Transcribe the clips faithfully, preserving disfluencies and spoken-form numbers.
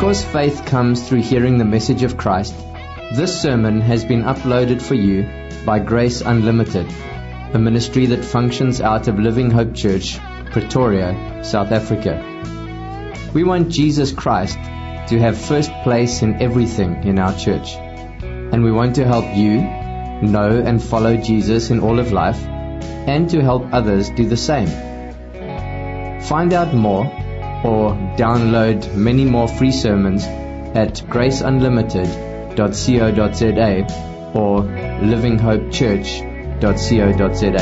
Because faith comes through hearing the message of Christ, this sermon has been uploaded for you by Grace Unlimited, a ministry that functions out of Living Hope Church, Pretoria, South Africa. We want Jesus Christ to have first place in everything in our church, and we want to help you know and follow Jesus in all of life, and to help others do the same. Find out more or download many more free sermons at grace unlimited dot co dot za or living hope church dot co dot za.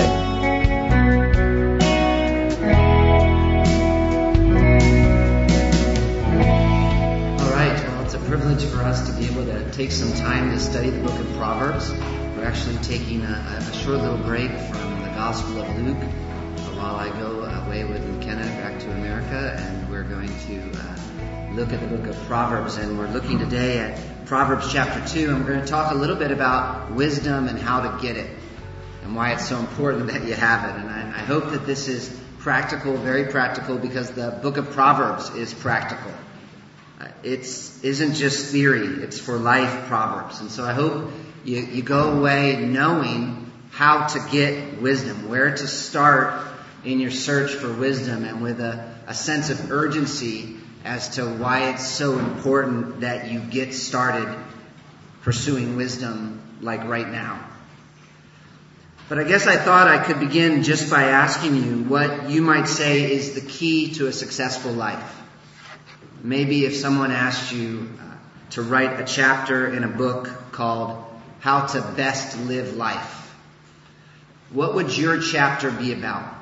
Privilege for us to be able to take some time to study the book of Proverbs. We're actually taking a, a short little break from the Gospel of Luke while I go away with McKenna back to America, and we're going to uh, look at the book of Proverbs, and we're looking today at Proverbs chapter two, and we're going to talk a little bit about wisdom and how to get it, and why it's so important that you have it. And I, I hope that this is practical, very practical, because the book of Proverbs is practical. It isn't just theory, it's for life Proverbs. And so I hope you, you go away knowing how to get wisdom, where to start in your search for wisdom, and with a, a sense of urgency as to why it's so important that you get started pursuing wisdom like right now. But I guess I thought I could begin just by asking you what you might say is the key to a successful life. Maybe if someone asked you uh, to write a chapter in a book called How to Best Live Life, what would your chapter be about?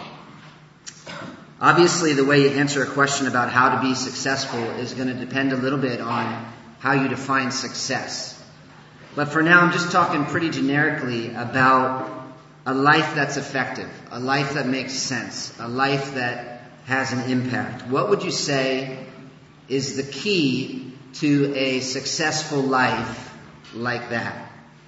Obviously, the way you answer a question about how to be successful is going to depend a little bit on how you define success. But for now, I'm just talking pretty generically about a life that's effective, a life that makes sense, a life that has an impact. What would you say is the key to a successful life like that?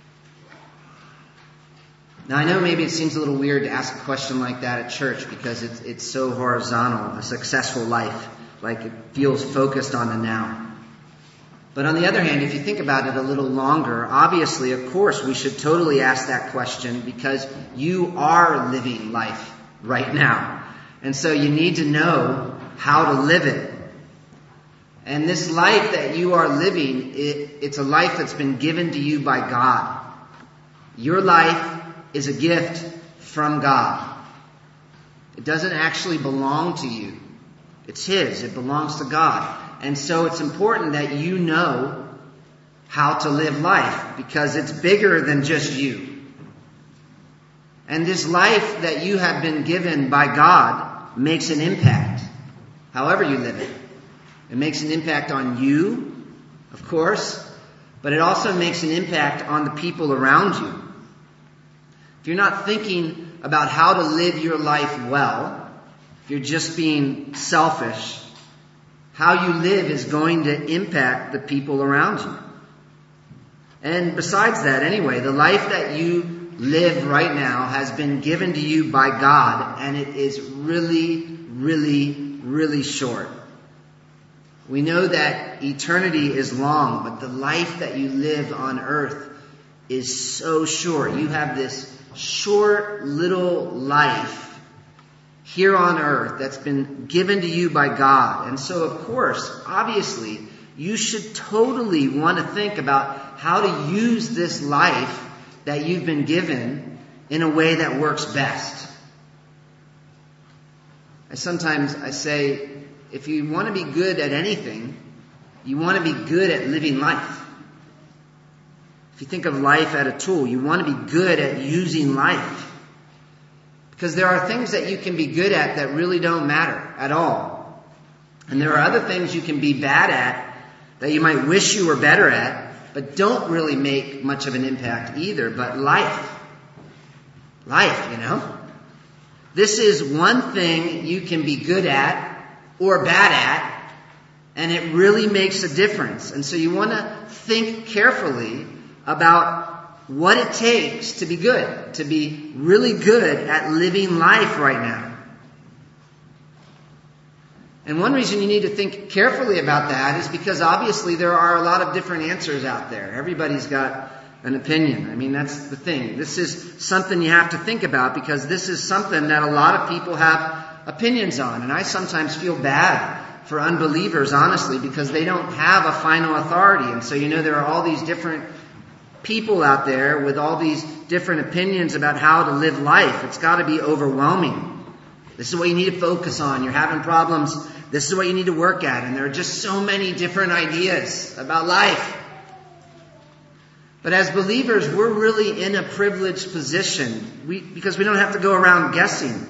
Now, I know maybe it seems a little weird to ask a question like that at church because it's, it's so horizontal, a successful life, like it feels focused on the now. But on the other hand, if you think about it a little longer, obviously, of course, we should totally ask that question because you are living life right now. And so you need to know how to live it. And this life that you are living, it, it's a life that's been given to you by God. Your life is a gift from God. It doesn't actually belong to you. It's His. It belongs to God. And so it's important that you know how to live life because it's bigger than just you. And this life that you have been given by God makes an impact, however you live it. It makes an impact on you, of course, but it also makes an impact on the people around you. If you're not thinking about how to live your life well, if you're just being selfish, how you live is going to impact the people around you. And besides that, anyway, the life that you live right now has been given to you by God, and it is really, really, really short. We know that eternity is long, but the life that you live on earth is so short. You have this short little life here on earth that's been given to you by God. And so, of course, obviously, you should totally want to think about how to use this life that you've been given in a way that works best. I sometimes I say, if you want to be good at anything, you want to be good at living life. If you think of life as a tool, you want to be good at using life. Because there are things that you can be good at that really don't matter at all. And there are other things you can be bad at that you might wish you were better at, but don't really make much of an impact either. But life. Life, you know. This is one thing you can be good at or bad at, and it really makes a difference. And so you want to think carefully about what it takes to be good, to be really good at living life right now. And one reason you need to think carefully about that is because obviously there are a lot of different answers out there. Everybody's got an opinion. I mean, that's the thing. This is something you have to think about because this is something that a lot of people have opinions on. And I sometimes feel bad for unbelievers, honestly, because they don't have a final authority. And so, you know, there are all these different people out there with all these different opinions about how to live life. It's got to be overwhelming. This is what you need to focus on. You're having problems. This is what you need to work at. And there are just so many different ideas about life. But as believers, we're really in a privileged position we, because we don't have to go around guessing.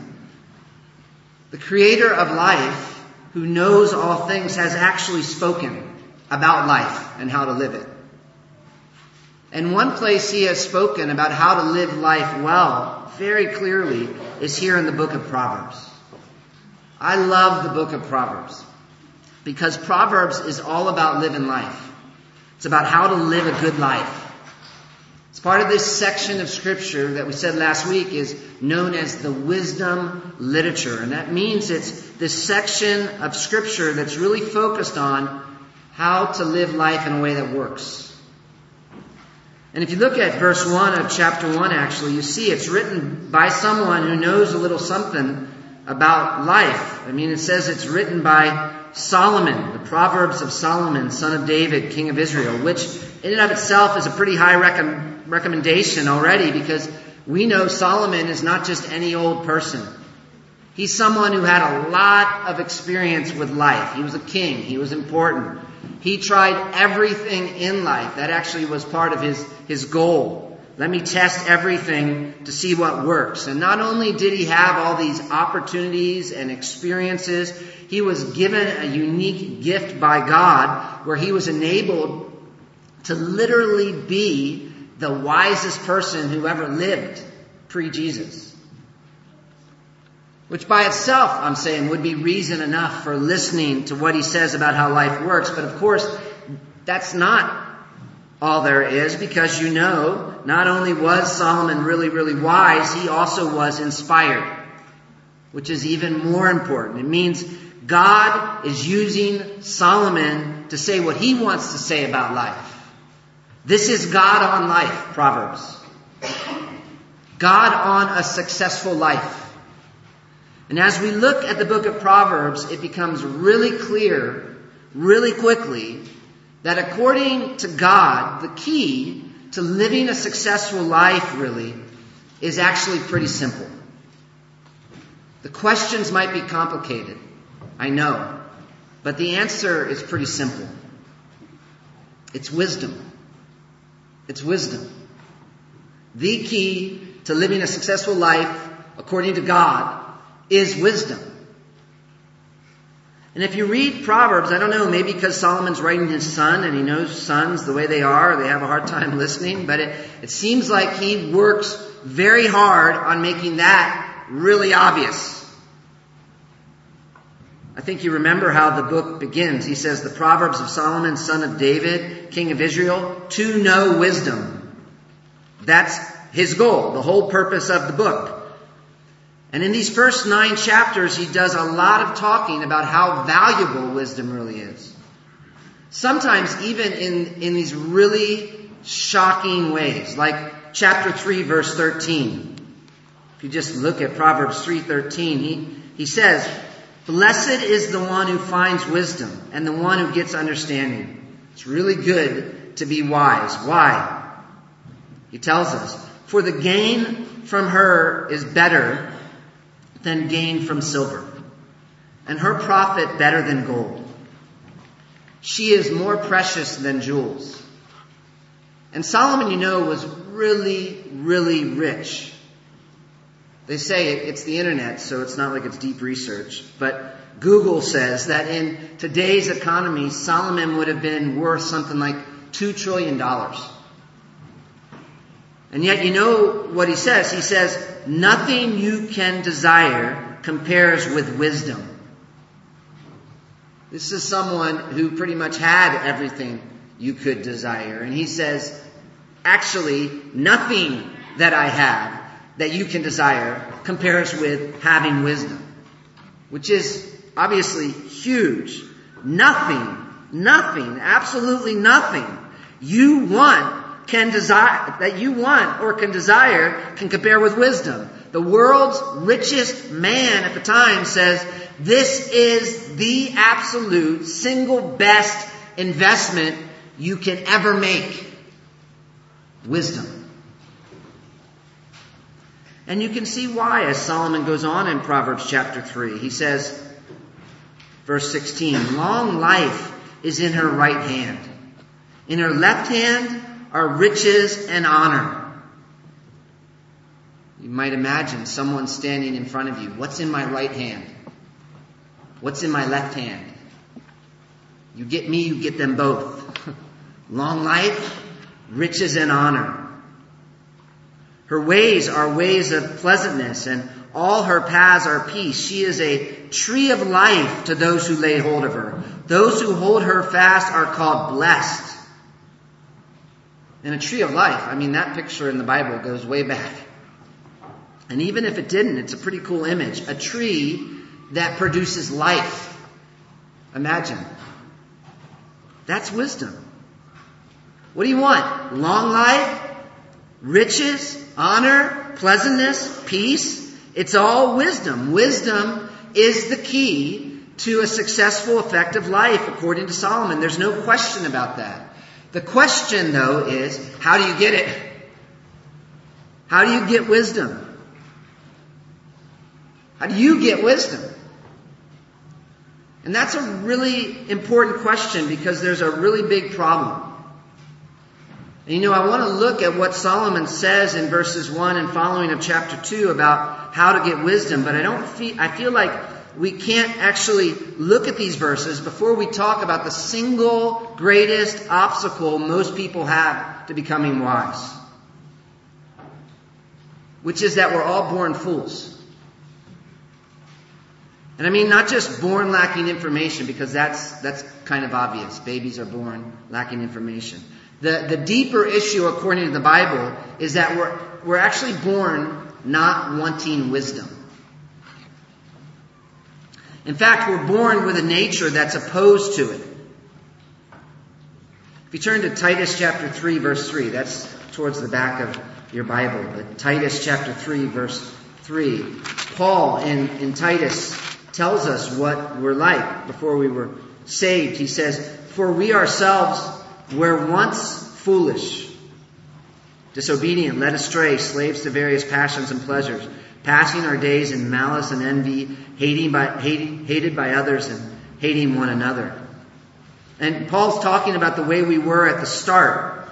The Creator of life, who knows all things, has actually spoken about life and how to live it. And one place He has spoken about how to live life well, very clearly, is here in the book of Proverbs. I love the book of Proverbs because Proverbs is all about living life. It's about how to live a good life. It's part of this section of Scripture that we said last week is known as the wisdom literature. And that means it's this section of Scripture that's really focused on how to live life in a way that works. And if you look at verse one of chapter one, actually, you see it's written by someone who knows a little something about life. I mean, it says it's written by Solomon, the Proverbs of Solomon, son of David, king of Israel, which in and of itself is a pretty high rec- recommendation already because we know Solomon is not just any old person. He's someone who had a lot of experience with life. He was a king. He was important. He tried everything in life. That actually was part of his, his goal. Let me test everything to see what works. And not only did he have all these opportunities and experiences, he was given a unique gift by God where he was enabled to literally be the wisest person who ever lived pre-Jesus. Which by itself, I'm saying, would be reason enough for listening to what he says about how life works. But of course, that's not all there is, because you know, not only was Solomon really, really wise, he also was inspired, which is even more important. It means God is using Solomon to say what he wants to say about life. This is God on life, Proverbs. God on a successful life. And as we look at the book of Proverbs, it becomes really clear, really quickly, that according to God, the key to living a successful life, really, is actually pretty simple. The questions might be complicated, I know, but the answer is pretty simple. It's wisdom. It's wisdom. The key to living a successful life, according to God, is wisdom. And if you read Proverbs, I don't know, maybe because Solomon's writing his son and he knows sons the way they are, they have a hard time listening, but it, it seems like he works very hard on making that really obvious. I think you remember how the book begins. He says, the Proverbs of Solomon, son of David, king of Israel, to know wisdom. That's his goal, the whole purpose of the book. And in these first nine chapters, he does a lot of talking about how valuable wisdom really is. Sometimes even in, in these really shocking ways, like chapter three, verse thirteen. If you just look at Proverbs three thirteen, he, he says, blessed is the one who finds wisdom and the one who gets understanding. It's really good to be wise. Why? He tells us, for the gain from her is better than gain from silver, and her profit better than gold. She is more precious than jewels. And Solomon, you know, was really, really rich. They say it, it's the internet, so it's not like it's deep research, but Google says that in today's economy, Solomon would have been worth something like two trillion dollars. And yet, you know what he says? He says, nothing you can desire compares with wisdom. This is someone who pretty much had everything you could desire. And he says, actually, nothing that I have that you can desire compares with having wisdom. Which is obviously huge. Nothing, nothing, absolutely nothing you want can desire, that you want or can desire can compare with wisdom. The world's richest man at the time says this is the absolute single best investment you can ever make. Wisdom. And you can see why as Solomon goes on in Proverbs chapter three. He says, verse sixteen, long life is in her right hand. In her left hand are riches and honor. You might imagine someone standing in front of you. What's in my right hand? What's in my left hand? You get me, you get them both. Long life, riches and honor. Her ways are ways of pleasantness, and all her paths are peace. She is a tree of life to those who lay hold of her. Those who hold her fast are called blessed. And a tree of life, I mean, that picture in the Bible goes way back. And even if it didn't, it's a pretty cool image. A tree that produces life. Imagine. That's wisdom. What do you want? Long life? Riches? Honor? Pleasantness? Peace? It's all wisdom. Wisdom is the key to a successful, effective life, according to Solomon. There's no question about that. The question, though, is how do you get it? How do you get wisdom? How do you get wisdom? And that's a really important question because there's a really big problem. And you know, I want to look at what Solomon says in verses one and following of chapter two about how to get wisdom, but I don't feel, I feel like we can't actually look at these verses before we talk about the single greatest obstacle most people have to becoming wise. Which is that we're all born fools. And I mean not just born lacking information, because that's that's kind of obvious. Babies are born lacking information. The the deeper issue, according to the Bible, is that we're we're actually born not wanting wisdom. In fact, we're born with a nature that's opposed to it. If you turn to Titus chapter three, verse three, that's towards the back of your Bible. But Titus chapter three, verse three. Paul in, in Titus tells us what we're like before we were saved. He says, for we ourselves were once foolish, disobedient, led astray, slaves to various passions and pleasures, passing our days in malice and envy, hating by, hating, hated by others and hating one another. And Paul's talking about the way we were at the start.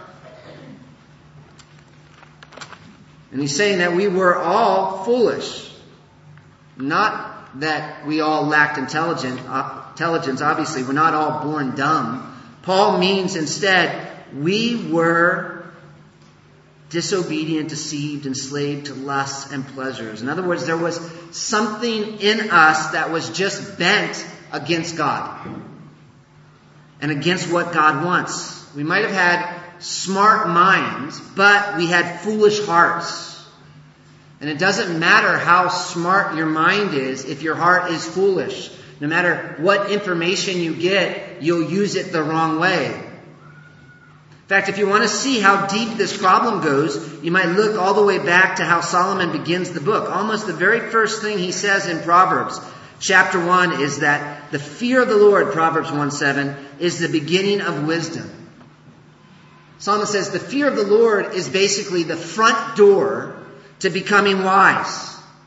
And he's saying that we were all foolish. Not that we all lacked intelligence. Intelligence, obviously, we're not all born dumb. Paul means instead, we were disobedient, deceived, enslaved to lusts and pleasures. In other words, there was something in us that was just bent against God and against what God wants. We might have had smart minds, but we had foolish hearts. And it doesn't matter how smart your mind is if your heart is foolish. No matter what information you get, you'll use it the wrong way. In fact, if you want to see how deep this problem goes, you might look all the way back to how Solomon begins the book. Almost the very first thing he says in Proverbs chapter one is that the fear of the Lord, Proverbs one seven, is the beginning of wisdom. Solomon says the fear of the Lord is basically the front door to becoming wise.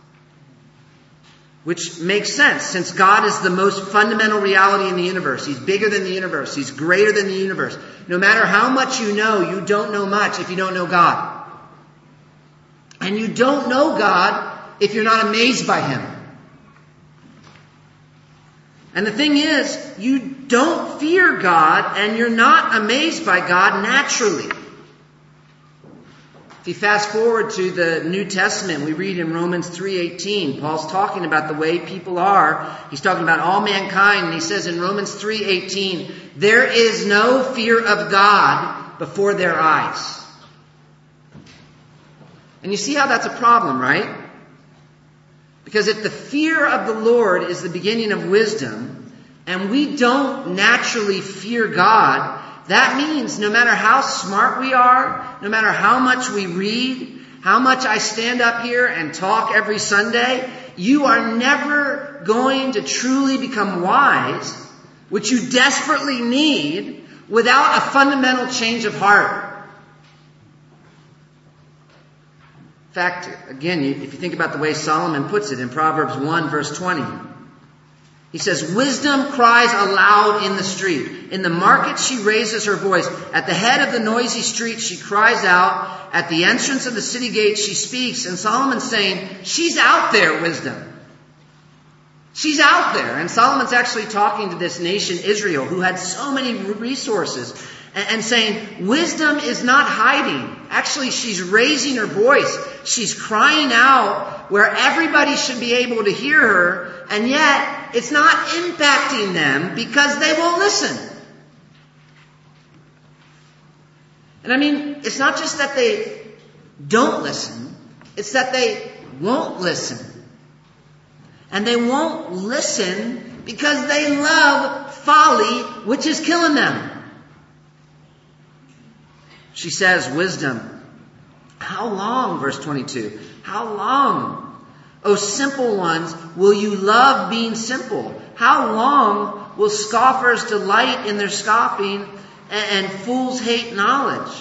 Which makes sense, since God is the most fundamental reality in the universe. He's bigger than the universe. He's greater than the universe. No matter how much you know, you don't know much if you don't know God. And you don't know God if you're not amazed by Him. And the thing is, you don't fear God and you're not amazed by God naturally. If you fast forward to the New Testament, we read in Romans three eighteen, Paul's talking about the way people are. He's talking about all mankind, and he says in Romans three eighteen, there is no fear of God before their eyes. And you see how that's a problem, right? Because if the fear of the Lord is the beginning of wisdom, and we don't naturally fear God, that means no matter how smart we are, no matter how much we read, how much I stand up here and talk every Sunday, you are never going to truly become wise, which you desperately need, without a fundamental change of heart. In fact, again, if you think about the way Solomon puts it in Proverbs one, verse twenty, he says, wisdom cries aloud in the street. In the market she raises her voice. At the head of the noisy street she cries out. At the entrance of the city gate she speaks. And Solomon's saying, she's out there, wisdom. She's out there. And Solomon's actually talking to this nation, Israel, who had so many resources. And, and saying, wisdom is not hiding. Actually, she's raising her voice. She's crying out where everybody should be able to hear her. And yet, it's not impacting them because they won't listen. And I mean, it's not just that they don't listen. It's that they won't listen. And they won't listen because they love folly, which is killing them. She says, wisdom, how long, verse twenty-two, how long, O simple ones, will you love being simple? How long will scoffers delight in their scoffing and, and fools hate knowledge?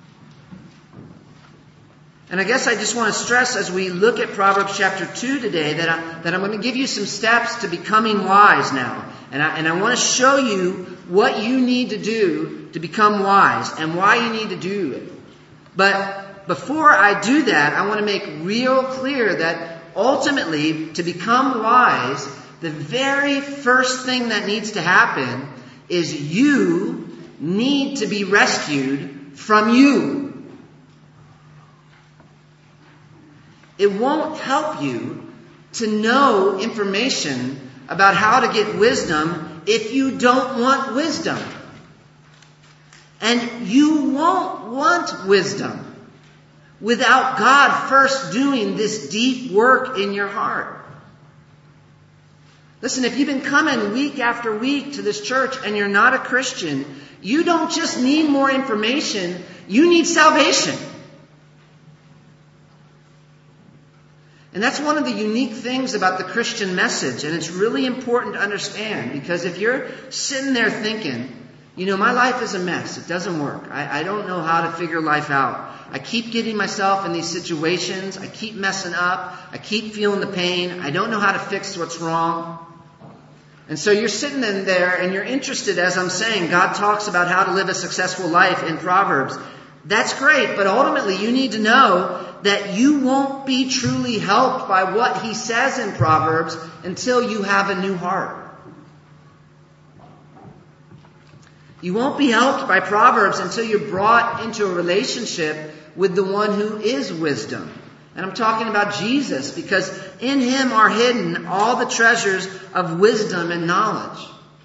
And I guess I just want to stress as we look at Proverbs chapter two today that, I, that I'm going to give you some steps to becoming wise now. And I, and I want to show you what you need to do to become wise and why you need to do it. But before I do that, I want to make real clear that ultimately, to become wise, the very first thing that needs to happen is you need to be rescued from you. It won't help you to know information about how to get wisdom if you don't want wisdom. And you won't want wisdom without God first doing this deep work in your heart. Listen, if you've been coming week after week to this church and you're not a Christian, you don't just need more information, you need salvation. And that's one of the unique things about the Christian message, and it's really important to understand, because if you're sitting there thinking, you know, my life is a mess, it doesn't work, I, I don't know how to figure life out, I keep getting myself in these situations, I keep messing up, I keep feeling the pain, I don't know how to fix what's wrong. And so you're sitting in there and you're interested, as I'm saying, God talks about how to live a successful life in Proverbs. That's great, but ultimately you need to know that you won't be truly helped by what he says in Proverbs until you have a new heart. You won't be helped by Proverbs until you're brought into a relationship with the one who is wisdom. And I'm talking about Jesus, because in him are hidden all the treasures of wisdom and knowledge.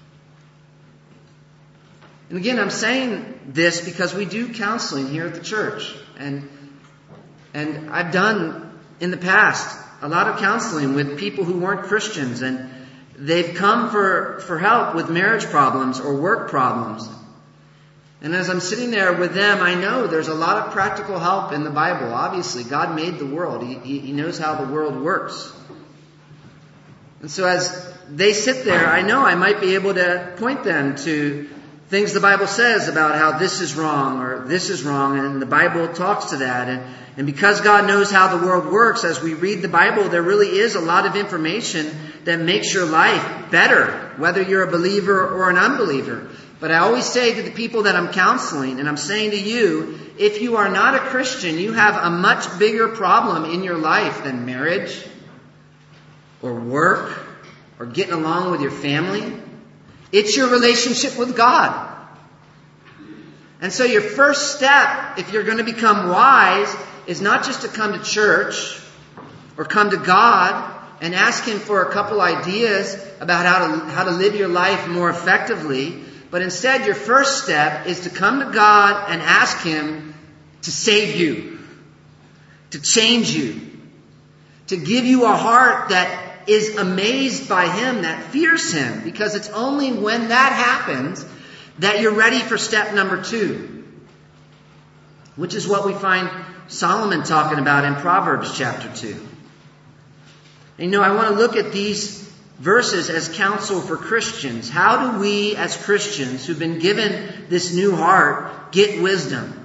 And again, I'm saying this because we do counseling here at the church. And and I've done in the past a lot of counseling with people who weren't Christians, and they've come for, for help with marriage problems or work problems. And as I'm sitting there with them, I know there's a lot of practical help in the Bible. Obviously, God made the world. He, he, he knows how the world works. And so as they sit there, I know I might be able to point them to things the Bible says about how this is wrong or this is wrong, and the Bible talks to that. And, and because God knows how the world works, as we read the Bible, there really is a lot of information that makes your life better, whether you're a believer or an unbeliever. But I always say to the people that I'm counseling, and I'm saying to you, if you are not a Christian, you have a much bigger problem in your life than marriage or work or getting along with your family. It's your relationship with God. And so your first step, if you're going to become wise, is not just to come to church or come to God and ask him for a couple ideas about how to, how to live your life more effectively. But instead, your first step is to come to God and ask him to save you, to change you, to give you a heart that is amazed by him, that fears him, because it's only when that happens that you're ready for step number two, which is what we find Solomon talking about in Proverbs chapter two. And you know, I want to look at these verses as counsel for Christians. How do we as Christians who've been given this new heart get wisdom?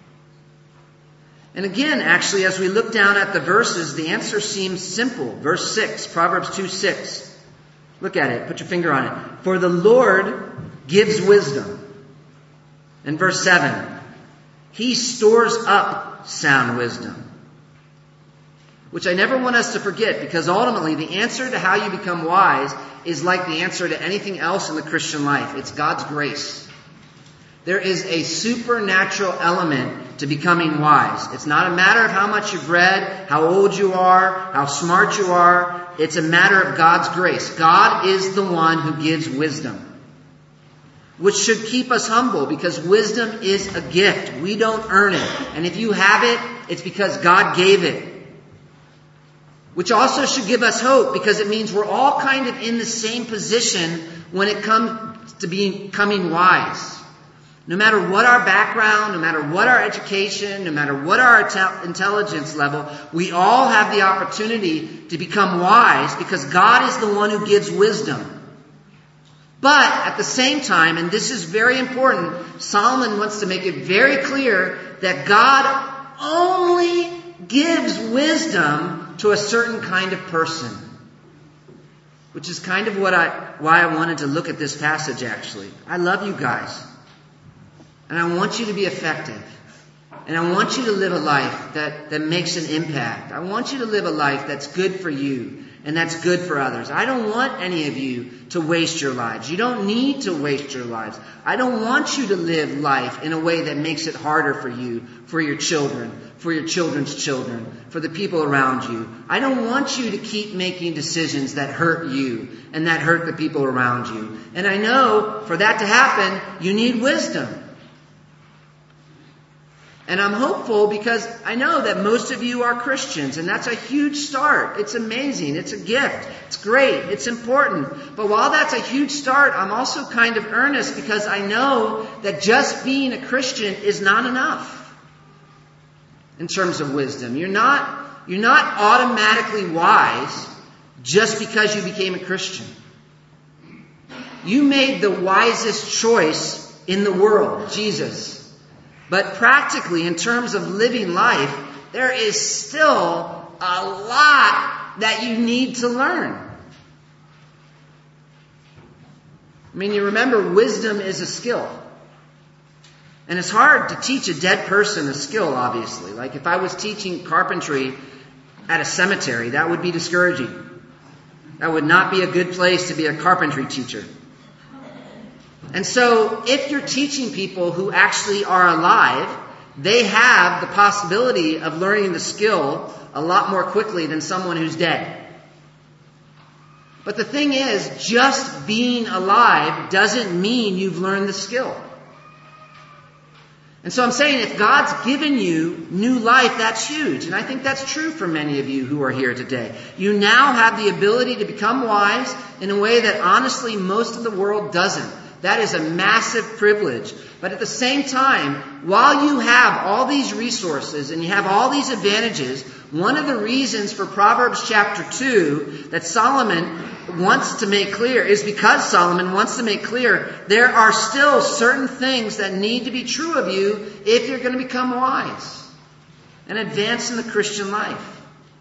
And again, actually, as we look down at the verses, the answer seems simple. Verse six, Proverbs two six. Look at it. Put your finger on it. For the Lord gives wisdom. And verse seven, He stores up sound wisdom. Which I never want us to forget, because ultimately the answer to how you become wise is like the answer to anything else in the Christian life. It's God's grace. There is a supernatural element to becoming wise. It's not a matter of how much you've read, how old you are, how smart you are. It's a matter of God's grace. God is the one who gives wisdom, which should keep us humble, because wisdom is a gift. We don't earn it. And if you have it, it's because God gave it. Which also should give us hope, because it means we're all kind of in the same position when it comes to becoming wise. No matter what our background, no matter what our education, no matter what our intelligence level, we all have the opportunity to become wise, because God is the one who gives wisdom. But at the same time, and this is very important, Solomon wants to make it very clear that God only gives wisdom to a certain kind of person. Which is kind of what I, why I wanted to look at this passage, actually. I love you guys. And I want you to be effective. And I want you to live a life that, that makes an impact. I want you to live a life that's good for you and that's good for others. I don't want any of you to waste your lives. You don't need to waste your lives. I don't want you to live life in a way that makes it harder for you, for your children, for your children's children, for the people around you. I don't want you to keep making decisions that hurt you and that hurt the people around you. And I know for that to happen, you need wisdom. And I'm hopeful because I know that most of you are Christians, and that's a huge start. It's amazing. It's a gift. It's great. It's important. But while that's a huge start, I'm also kind of earnest, because I know that just being a Christian is not enough in terms of wisdom. You're not, you're not automatically wise just because you became a Christian. You made the wisest choice in the world, Jesus. But practically, in terms of living life, there is still a lot that you need to learn. I mean, you remember, wisdom is a skill. And it's hard to teach a dead person a skill, obviously. Like if I was teaching carpentry at a cemetery, that would be discouraging. That would not be a good place to be a carpentry teacher. And so, if you're teaching people who actually are alive, they have the possibility of learning the skill a lot more quickly than someone who's dead. But the thing is, just being alive doesn't mean you've learned the skill. And so I'm saying, if God's given you new life, that's huge. And I think that's true for many of you who are here today. You now have the ability to become wise in a way that honestly most of the world doesn't. That is a massive privilege. But at the same time, while you have all these resources and you have all these advantages, one of the reasons for Proverbs chapter two that Solomon wants to make clear is because Solomon wants to make clear there are still certain things that need to be true of you if you're going to become wise and advance in the Christian life.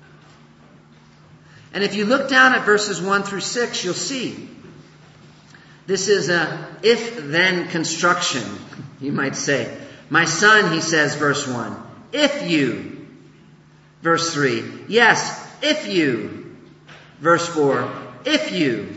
And if you look down at verses one through six, you'll see this is a if-then construction, you might say. My son, he says, verse one, if you. Verse three, yes, if you. Verse four, if you.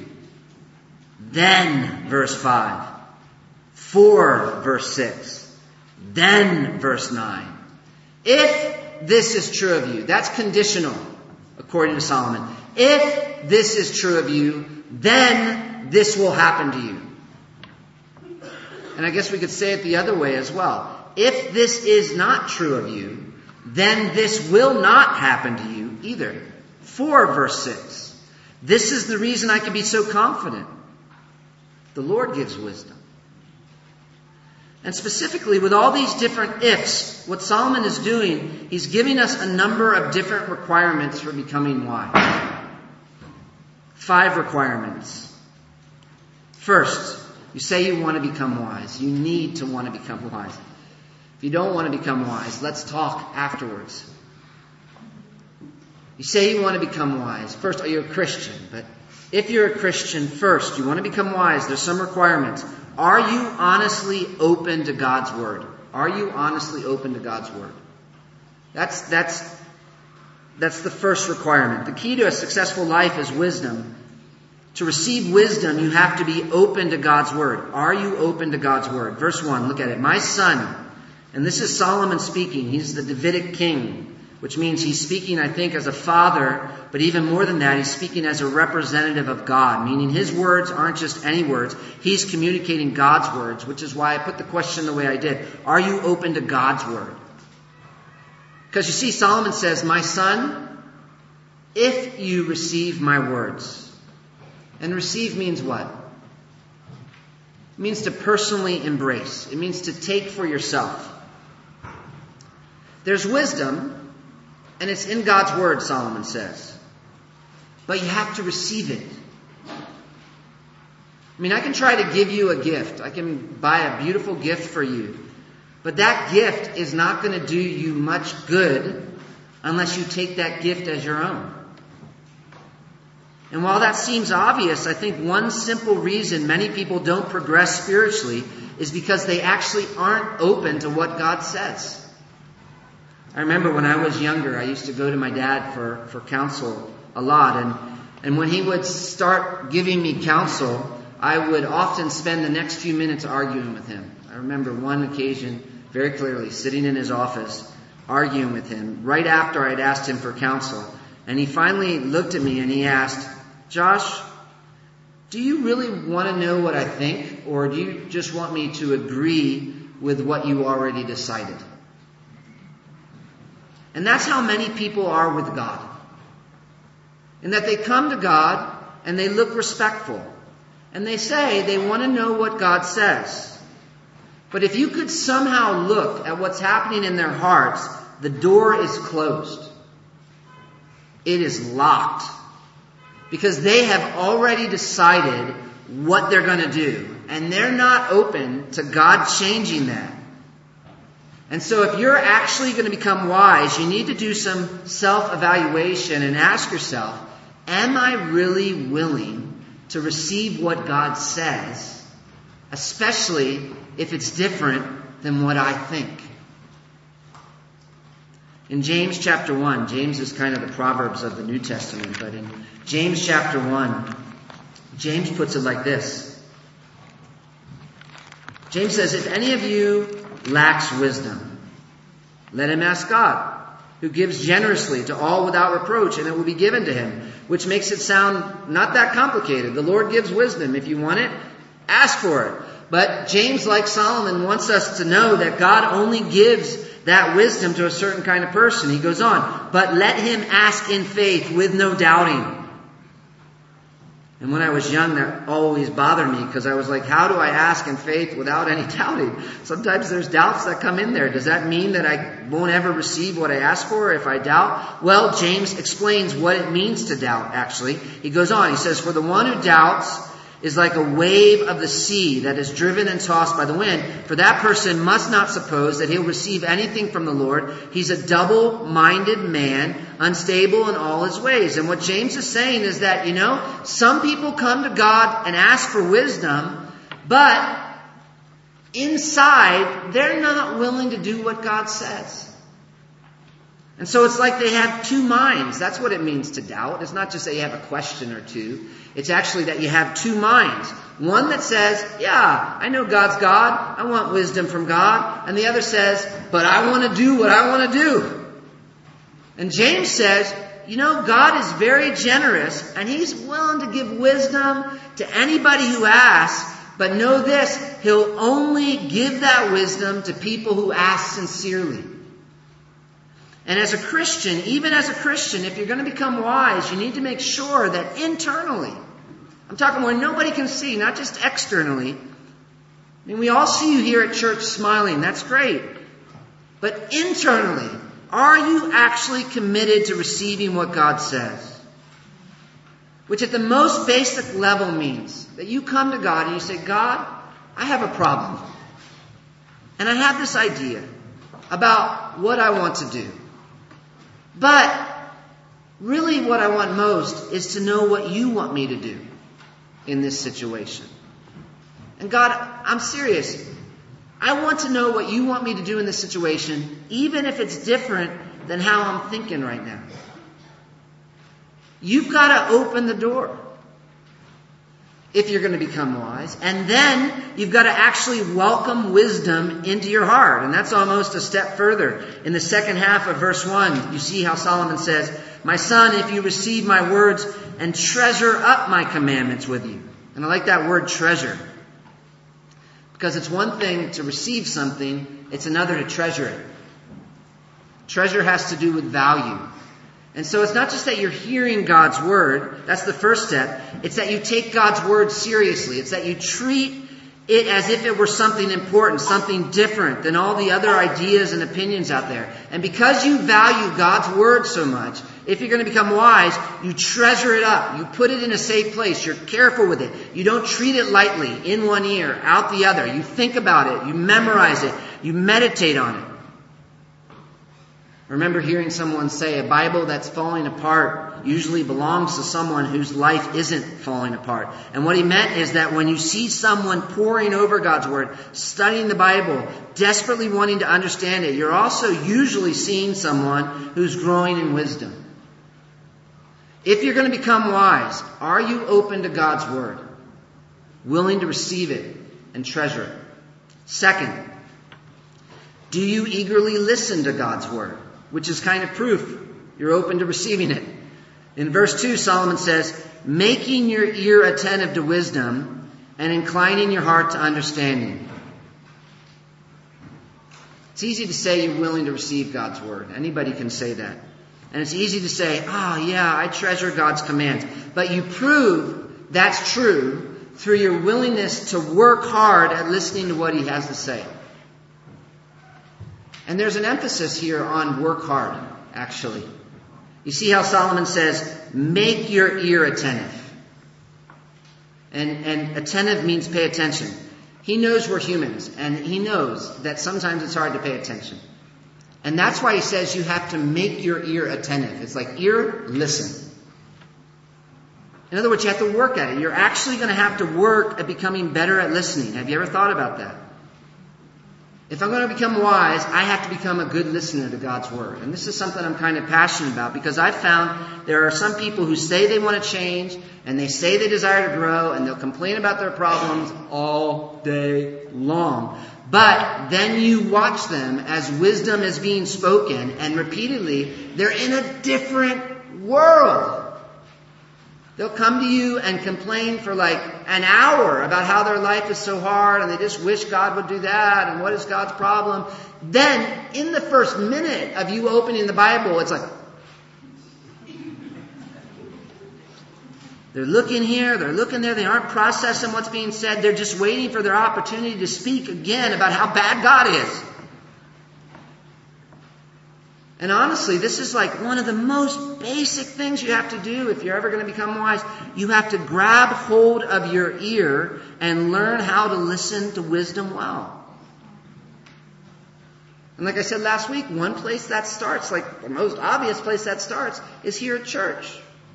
Then, verse five. For, verse six. Then, verse nine. If this is true of you. That's conditional, according to Solomon. If this is true of you, then this will happen to you. And I guess we could say it the other way as well. If this is not true of you, then this will not happen to you either. For, verse six. This is the reason I can be so confident. The Lord gives wisdom. And specifically, with all these different ifs, what Solomon is doing, he's giving us a number of different requirements for becoming wise. Five requirements. First, you say you want to become wise. You need to want to become wise. If you don't want to become wise, let's talk afterwards. You say you want to become wise. First, are you a Christian? But if you're a Christian, first, you want to become wise, there's some requirements. Are you honestly open to God's Word? Are you honestly open to God's Word? That's, that's, that's the first requirement. The key to a successful life is wisdom. To receive wisdom, you have to be open to God's Word. Are you open to God's Word? Verse one, look at it. My son, and this is Solomon speaking. He's the Davidic king, which means he's speaking, I think, as a father, but even more than that, he's speaking as a representative of God, meaning his words aren't just any words. He's communicating God's words, which is why I put the question the way I did. Are you open to God's Word? Because you see, Solomon says, my son, if you receive my words. And receive means what? It means to personally embrace. It means to take for yourself. There's wisdom, and it's in God's Word, Solomon says. But you have to receive it. I mean, I can try to give you a gift. I can buy a beautiful gift for you. But that gift is not going to do you much good unless you take that gift as your own. And while that seems obvious, I think one simple reason many people don't progress spiritually is because they actually aren't open to what God says. I remember when I was younger, I used to go to my dad for, for counsel a lot. And, and when he would start giving me counsel, I would often spend the next few minutes arguing with him. I remember one occasion very clearly, sitting in his office, arguing with him right after I had asked him for counsel. And he finally looked at me and he asked, Josh, do you really want to know what I think, or do you just want me to agree with what you already decided? And that's how many people are with God. In that they come to God and they look respectful. And they say they want to know what God says. But if you could somehow look at what's happening in their hearts, the door is closed. It is locked. Because they have already decided what they're going to do. And they're not open to God changing that. And so if you're actually going to become wise, you need to do some self-evaluation and ask yourself, am I really willing to receive what God says, especially if it's different than what I think? In James chapter one, James is kind of the Proverbs of the New Testament, but in James chapter one, James puts it like this. James says, if any of you lacks wisdom, let him ask God, who gives generously to all without reproach, and it will be given to him, which makes it sound not that complicated. The Lord gives wisdom. If you want it, ask for it. But James, like Solomon, wants us to know that God only gives that wisdom to a certain kind of person. He goes on, but let him ask in faith with no doubting. And when I was young, that always bothered me because I was like, how do I ask in faith without any doubting? Sometimes there's doubts that come in there. Does that mean that I won't ever receive what I ask for if I doubt? Well, James explains what it means to doubt, actually. He goes on, he says, for the one who doubts is like a wave of the sea that is driven and tossed by the wind. For that person must not suppose that he'll receive anything from the Lord. He's a double-minded man, unstable in all his ways. And what James is saying is that, you know, some people come to God and ask for wisdom, but inside, they're not willing to do what God says. And so it's like they have two minds. That's what it means to doubt. It's not just that you have a question or two. It's actually that you have two minds. One that says, yeah, I know God's God. I want wisdom from God. And the other says, but I want to do what I want to do. And James says, you know, God is very generous and He's willing to give wisdom to anybody who asks. But know this, He'll only give that wisdom to people who ask sincerely. And as a Christian, even as a Christian, if you're going to become wise, you need to make sure that internally, I'm talking where nobody can see, not just externally. I mean, we all see you here at church smiling. That's great. But internally, are you actually committed to receiving what God says? Which at the most basic level means that you come to God and you say, God, I have a problem. And I have this idea about what I want to do. But really what I want most is to know what you want me to do in this situation. And God, I'm serious. I want to know what you want me to do in this situation, even if it's different than how I'm thinking right now. You've got to open the door if you're going to become wise. And then you've got to actually welcome wisdom into your heart. And that's almost a step further. In the second half of verse one, you see how Solomon says, my son, if you receive my words and treasure up my commandments with you. And I like that word treasure. Because it's one thing to receive something, it's another to treasure it. Treasure has to do with value. And so it's not just that you're hearing God's word, that's the first step. It's that you take God's word seriously. It's that you treat it as if it were something important, something different than all the other ideas and opinions out there. And because you value God's word so much, if you're going to become wise, you treasure it up. You put it in a safe place. You're careful with it. You don't treat it lightly, in one ear, out the other. You think about it. You memorize it. You meditate on it. I remember hearing someone say a Bible that's falling apart usually belongs to someone whose life isn't falling apart. And what he meant is that when you see someone poring over God's word, studying the Bible, desperately wanting to understand it, you're also usually seeing someone who's growing in wisdom. If you're going to become wise, are you open to God's word? Willing to receive it and treasure it? Second, do you eagerly listen to God's word? Which is kind of proof you're open to receiving it. In verse two, Solomon says, making your ear attentive to wisdom and inclining your heart to understanding. It's easy to say you're willing to receive God's word. Anybody can say that. And it's easy to say, oh yeah, I treasure God's commands. But you prove that's true through your willingness to work hard at listening to what he has to say. And there's an emphasis here on work hard, actually. You see how Solomon says, make your ear attentive. And, and attentive means pay attention. He knows we're humans, and he knows that sometimes it's hard to pay attention. And that's why he says you have to make your ear attentive. It's like ear, listen. In other words, you have to work at it. You're actually going to have to work at becoming better at listening. Have you ever thought about that? If I'm going to become wise, I have to become a good listener to God's word. And this is something I'm kind of passionate about because I've found there are some people who say they want to change and they say they desire to grow and they'll complain about their problems all day long. But then you watch them as wisdom is being spoken and repeatedly they're in a different world. They'll come to you and complain for like an hour about how their life is so hard and they just wish God would do that and what is God's problem. Then, in the first minute of you opening the Bible, it's like, they're looking here, they're looking there, they aren't processing what's being said, they're just waiting for their opportunity to speak again about how bad God is. And honestly, this is like one of the most basic things you have to do if you're ever going to become wise. You have to grab hold of your ear and learn how to listen to wisdom well. And like I said last week, one place that starts, like the most obvious place that starts, is here at church.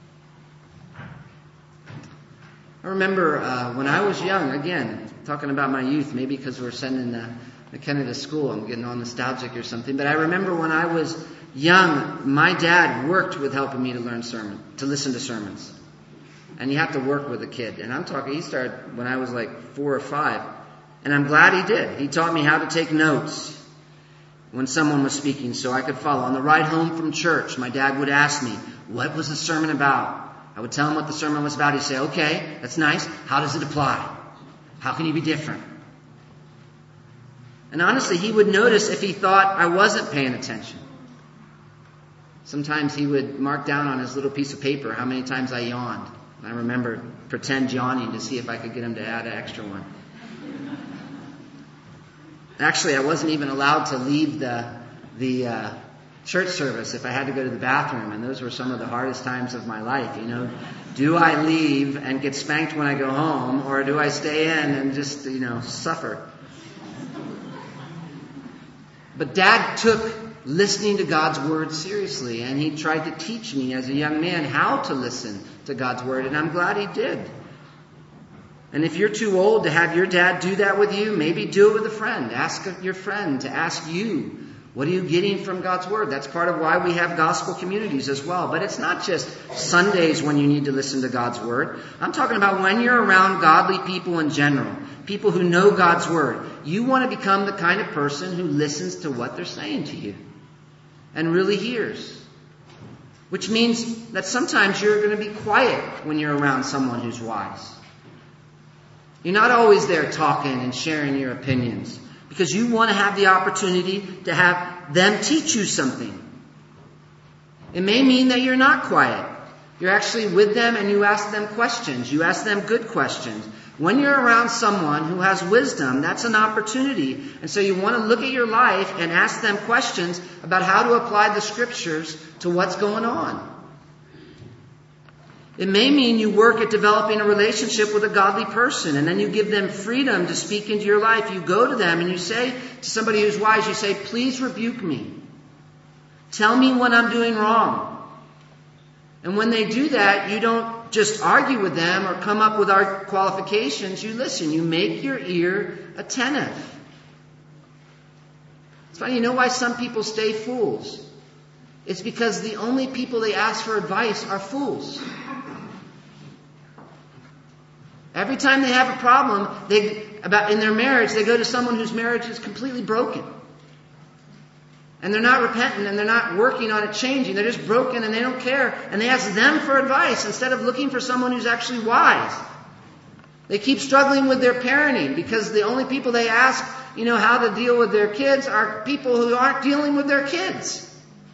I remember uh, when I was young, again, talking about my youth, maybe because we're sending uh, McKenna to school, I'm getting all nostalgic or something. But I remember when I was young, my dad worked with helping me to learn sermon, to listen to sermons. And you have to work with a kid. And I'm talking, he started when I was like four or five. And I'm glad he did. He taught me how to take notes when someone was speaking so I could follow. On the ride home from church, my dad would ask me, what was the sermon about? I would tell him what the sermon was about. He'd say, okay, that's nice. How does it apply? How can you be different? And honestly, he would notice if he thought I wasn't paying attention. Sometimes he would mark down on his little piece of paper how many times I yawned. And I remember pretend yawning to see if I could get him to add an extra one. Actually, I wasn't even allowed to leave the the uh, church service if I had to go to the bathroom, and those were some of the hardest times of my life. You know, do I leave and get spanked when I go home, or do I stay in and just, you know, suffer? But Dad took listening to God's Word seriously, and he tried to teach me as a young man how to listen to God's Word, and I'm glad he did. And if you're too old to have your dad do that with you, maybe do it with a friend. Ask your friend to ask you, what are you getting from God's Word? That's part of why we have gospel communities as well. But it's not just Sundays when you need to listen to God's Word. I'm talking about when you're around godly people in general, people who know God's Word. You want to become the kind of person who listens to what they're saying to you and really hears. Which means that sometimes you're going to be quiet when you're around someone who's wise. You're not always there talking and sharing your opinions because you want to have the opportunity to have them teach you something. It may mean that you're not quiet. You're actually with them and you ask them questions. You ask them good questions. When you're around someone who has wisdom, that's an opportunity. And so you want to look at your life and ask them questions about how to apply the Scriptures to what's going on. It may mean you work at developing a relationship with a godly person, and then you give them freedom to speak into your life. You go to them and you say to somebody who's wise, you say, please rebuke me. Tell me when I'm doing wrong. And when they do that, you don't just argue with them or come up with our qualifications. You listen. You make your ear attentive. It's funny, you know why some people stay fools? It's because the only people they ask for advice are fools. Every time they have a problem they about in their marriage, they go to someone whose marriage is completely broken. And they're not repentant and they're not working on it changing. They're just broken and they don't care. And they ask them for advice instead of looking for someone who's actually wise. They keep struggling with their parenting because the only people they ask, you know, how to deal with their kids are people who aren't dealing with their kids.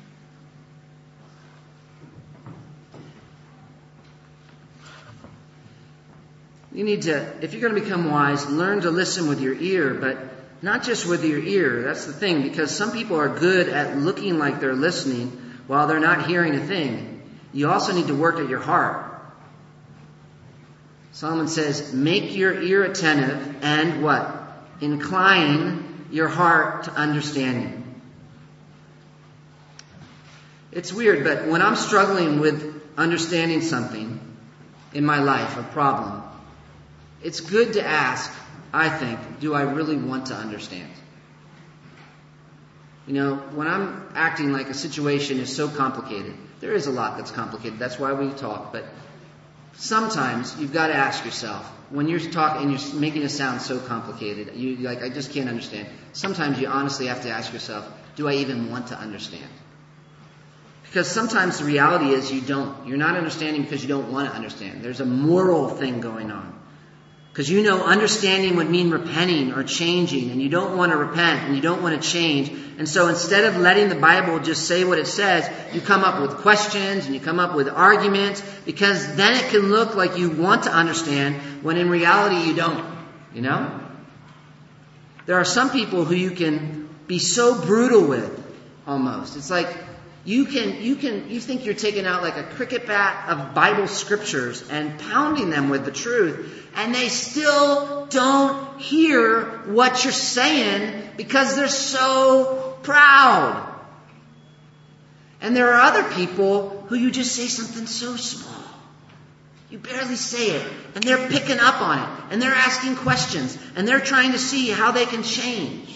You need to, if you're going to become wise, learn to listen with your ear, but not just with your ear. That's the thing, because some people are good at looking like they're listening while they're not hearing a thing. You also need to work at your heart. Solomon says, make your ear attentive and what? Incline your heart to understanding. It's weird, but when I'm struggling with understanding something in my life, a problem, it's good to ask, I think, do I really want to understand? You know, when I'm acting like a situation is so complicated, there is a lot that's complicated. That's why we talk. But sometimes you've got to ask yourself, when you're talking and you're making it sound so complicated, you like, I just can't understand. Sometimes you honestly have to ask yourself, do I even want to understand? Because sometimes the reality is you don't. You're not understanding because you don't want to understand. There's a moral thing going on. Because you know understanding would mean repenting or changing, and you don't want to repent and you don't want to change. And so instead of letting the Bible just say what it says, you come up with questions and you come up with arguments, because then it can look like you want to understand when in reality you don't. You know? There are some people who you can be so brutal with almost. It's like You can, you can, you think you're taking out like a cricket bat of Bible scriptures and pounding them with the truth, and they still don't hear what you're saying because they're so proud. And there are other people who you just say something so small. You barely say it, and they're picking up on it, and they're asking questions, and they're trying to see how they can change.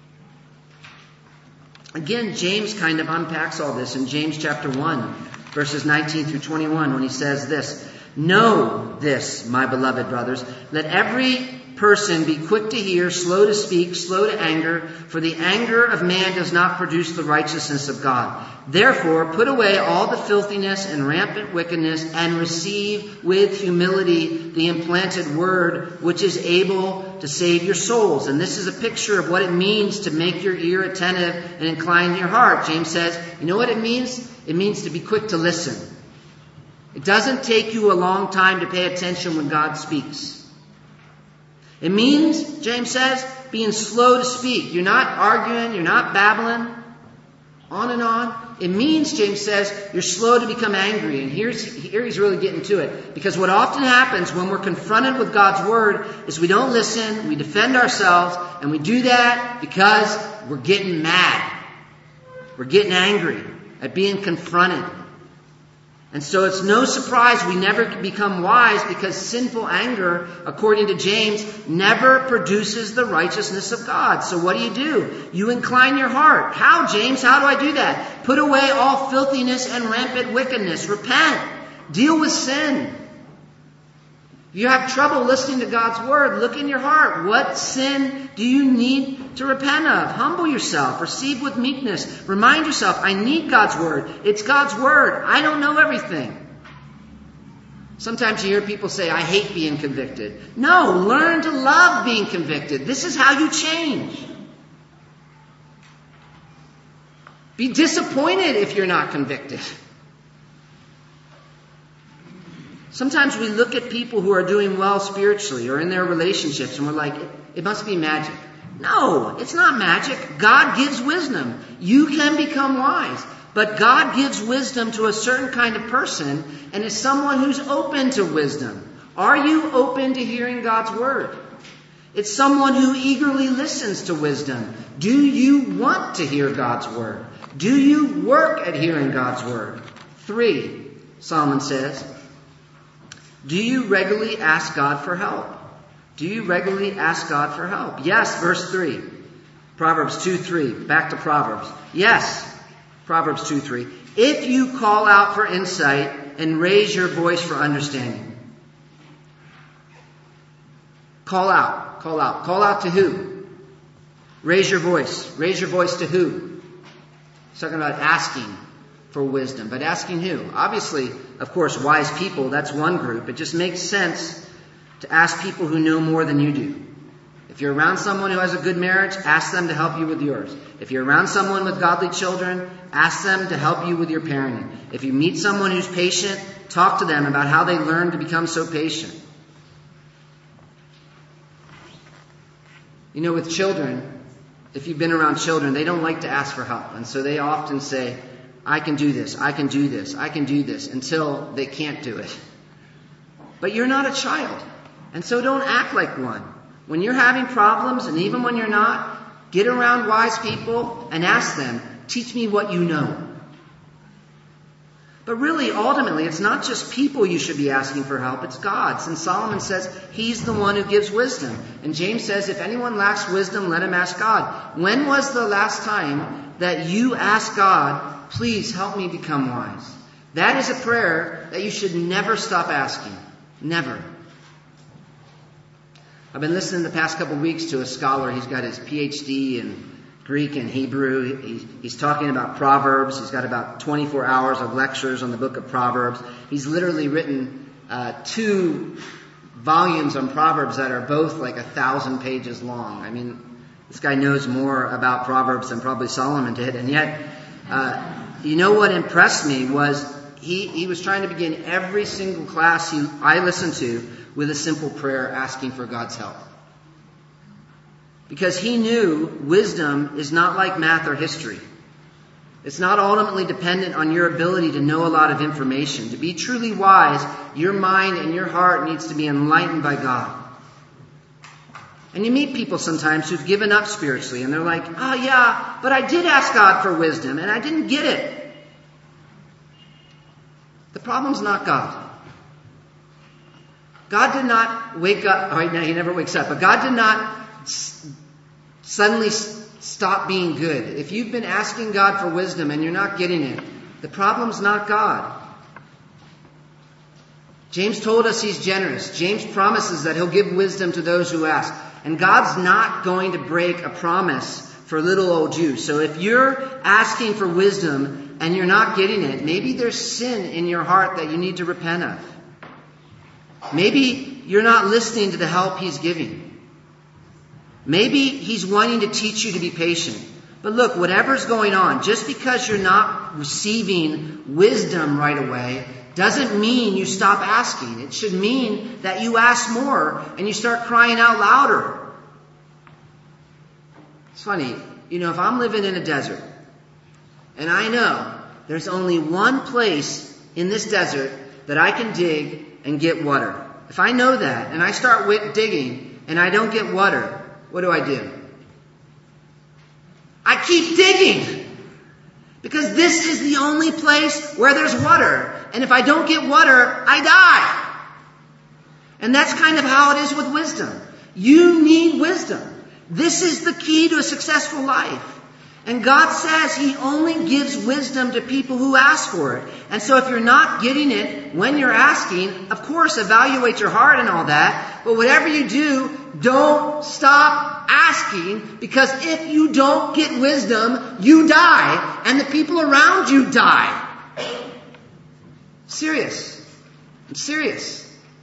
Again, James kind of unpacks all this in James chapter one, verses nineteen through twenty-one, when he says this, "Know this, my beloved brothers, let every person be quick to hear, slow to speak, slow to anger, for the anger of man does not produce the righteousness of God. Therefore, put away all the filthiness and rampant wickedness and receive with humility the implanted word, which is able to save your souls." And this is a picture of what it means to make your ear attentive and incline your heart. James says, you know what it means? It means to be quick to listen. It doesn't take you a long time to pay attention when God speaks. It means, James says, being slow to speak. You're not arguing, you're not babbling, on and on. It means, James says, you're slow to become angry. And here's, here he's really getting to it. Because what often happens when we're confronted with God's Word is we don't listen, we defend ourselves, and we do that because we're getting mad. We're getting angry at being confronted. And so it's no surprise we never become wise, because sinful anger, according to James, never produces the righteousness of God. So what do you do? You incline your heart. How, James? How do I do that? Put away all filthiness and rampant wickedness. Repent. Deal with sin. If you have trouble listening to God's Word, look in your heart. What sin do you need to repent of? Humble yourself. Receive with meekness. Remind yourself, I need God's Word. It's God's Word. I don't know everything. Sometimes you hear people say, I hate being convicted. No, learn to love being convicted. This is how you change. Be disappointed if you're not convicted. Sometimes we look at people who are doing well spiritually or in their relationships and we're like, it, it must be magic. No, it's not magic. God gives wisdom. You can become wise. But God gives wisdom to a certain kind of person, and is someone who's open to wisdom. Are you open to hearing God's Word? It's someone who eagerly listens to wisdom. Do you want to hear God's Word? Do you work at hearing God's Word? Three, Solomon says, do you regularly ask God for help? Do you regularly ask God for help? Yes, verse three. Proverbs two three. Back to Proverbs. Yes, Proverbs two three. If you call out for insight and raise your voice for understanding. Call out. Call out. Call out to who? Raise your voice. Raise your voice to who? He's talking about asking for wisdom. But asking who? Obviously, of course, wise people. That's one group. It just makes sense to ask people who know more than you do. If you're around someone who has a good marriage, ask them to help you with yours. If you're around someone with godly children, ask them to help you with your parenting. If you meet someone who's patient, talk to them about how they learned to become so patient. You know, with children, if you've been around children, they don't like to ask for help. And so they often say, I can do this, I can do this, I can do this, until they can't do it. But you're not a child. And so don't act like one. When you're having problems, and even when you're not, get around wise people and ask them, teach me what you know. But really, ultimately, it's not just people you should be asking for help, it's God. Since Solomon says He's the one who gives wisdom. And James says, if anyone lacks wisdom, let him ask God. When was the last time that you asked God, please help me become wise? That is a prayer that you should never stop asking. Never. I've been listening the past couple of weeks to a scholar. He's got his P H D in Greek and Hebrew. He's, he's talking about Proverbs. He's got about twenty-four hours of lectures on the book of Proverbs. He's literally written uh, two volumes on Proverbs that are both like a thousand pages long. I mean, this guy knows more about Proverbs than probably Solomon did. And yet, uh, you know what impressed me was he, he was trying to begin every single class he, I listened to with a simple prayer asking for God's help. Because he knew wisdom is not like math or history. It's not ultimately dependent on your ability to know a lot of information. To be truly wise, your mind and your heart needs to be enlightened by God. And you meet people sometimes who've given up spiritually and they're like, oh yeah, but I did ask God for wisdom and I didn't get it. The problem's not God. God did not wake up, right now he never wakes up, but God did not s- suddenly s- stop being good. If you've been asking God for wisdom and you're not getting it, the problem's not God. James told us He's generous. James promises that He'll give wisdom to those who ask. And God's not going to break a promise for little old you. So if you're asking for wisdom and you're not getting it, maybe there's sin in your heart that you need to repent of. Maybe you're not listening to the help He's giving. Maybe He's wanting to teach you to be patient. But look, whatever's going on, just because you're not receiving wisdom right away doesn't mean you stop asking. It should mean that you ask more and you start crying out louder. It's funny, you know, if I'm living in a desert and I know there's only one place in this desert that I can dig and get water. If I know that and I start with digging and I don't get water, what do I do? I keep digging. Because this is the only place where there's water. And if I don't get water, I die. And that's kind of how it is with wisdom. You need wisdom. This is the key to a successful life. And God says He only gives wisdom to people who ask for it. And so if you're not getting it when you're asking, of course, evaluate your heart and all that. But whatever you do, don't stop asking, because if you don't get wisdom, you die, and the people around you die. Serious. I'm serious.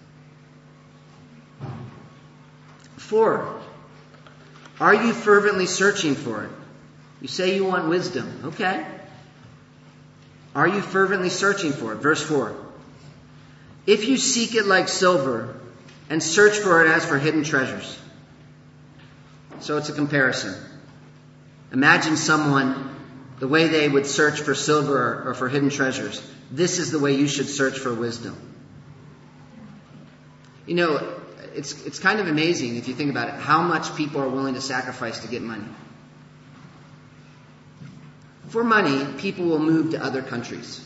Four, are you fervently searching for it? You say you want wisdom. Okay. Are you fervently searching for it? Verse four. If you seek it like silver and search for it as for hidden treasures. So it's a comparison. Imagine someone, the way they would search for silver or for hidden treasures. This is the way you should search for wisdom. You know, it's it's kind of amazing if you think about it, how much people are willing to sacrifice to get money. For money, people will move to other countries.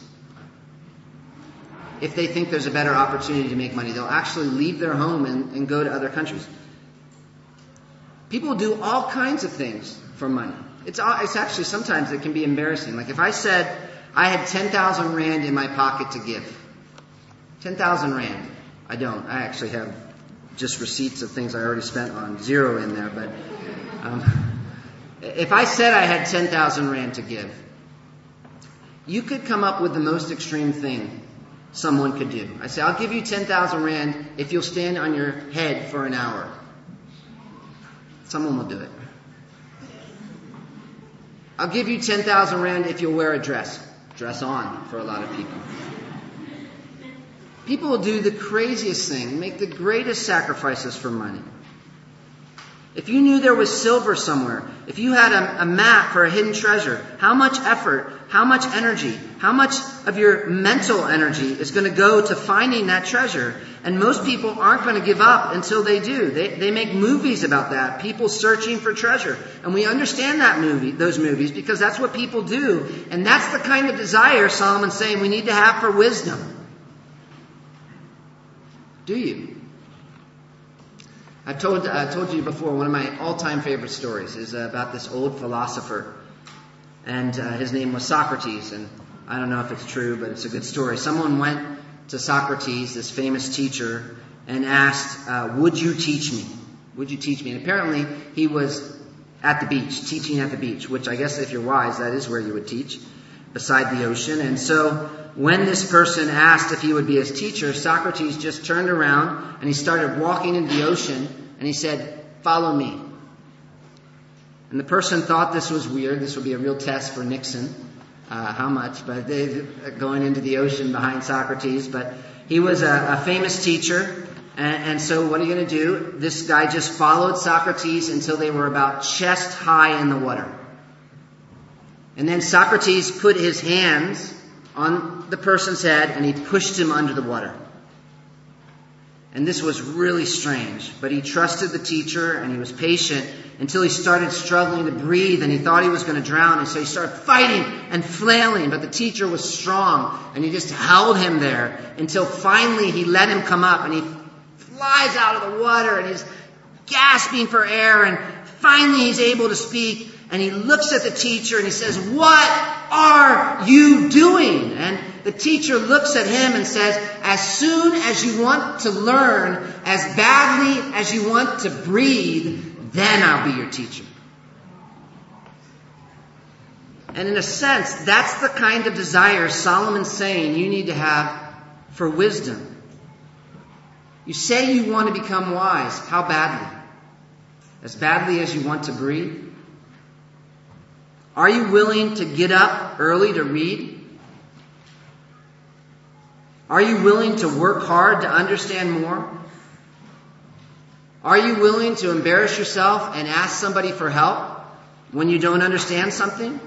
If they think there's a better opportunity to make money, they'll actually leave their home and, and go to other countries. People do all kinds of things for money. It's, it's actually, sometimes it can be embarrassing. Like if I said I had ten thousand rand in my pocket to give. ten thousand rand. I don't. I actually have just receipts of things I already spent on. Zero in there. But um, if I said I had ten thousand rand to give, you could come up with the most extreme thing someone could do. I say, I'll give you ten thousand rand if you'll stand on your head for an hour. Someone will do it. I'll give you ten thousand rand if you'll wear a dress. Dress on for a lot of people. People will do the craziest thing, make the greatest sacrifices for money. If you knew there was silver somewhere, if you had a, a map for a hidden treasure, how much effort, how much energy, how much of your mental energy is going to go to finding that treasure? And most people aren't going to give up until they do. They, they make movies about that, people searching for treasure. And we understand that movie, those movies, because that's what people do. And that's the kind of desire Solomon's saying we need to have for wisdom. Do you? I've told, uh, told you before, one of my all-time favorite stories is uh, about this old philosopher. And uh, his name was Socrates. And I don't know if it's true, but it's a good story. Someone went to Socrates, this famous teacher, and asked, uh, would you teach me? Would you teach me? And apparently he was at the beach, teaching at the beach, which I guess if you're wise, that is where you would teach, beside the ocean. And so when this person asked if he would be his teacher, Socrates just turned around and he started walking into the ocean and he said, follow me. And the person thought this was weird. This would be a real test for Nixon. Uh, how much? But they going into the ocean behind Socrates. But he was a, a famous teacher. And, and so what are you going to do? This guy just followed Socrates until they were about chest high in the water. And then Socrates put his hands on the person's head and he pushed him under the water. And this was really strange, but he trusted the teacher and he was patient until he started struggling to breathe and he thought he was going to drown. And so he started fighting and flailing, but the teacher was strong and he just held him there until finally he let him come up and he flies out of the water and he's gasping for air and finally he's able to speak. And he looks at the teacher and he says, what are you doing? And the teacher looks at him and says, as soon as you want to learn, as badly as you want to breathe, then I'll be your teacher. And in a sense, that's the kind of desire Solomon's saying you need to have for wisdom. You say you want to become wise. How badly? As badly as you want to breathe? Are you willing to get up early to read? Are you willing to work hard to understand more? Are you willing to embarrass yourself and ask somebody for help when you don't understand something?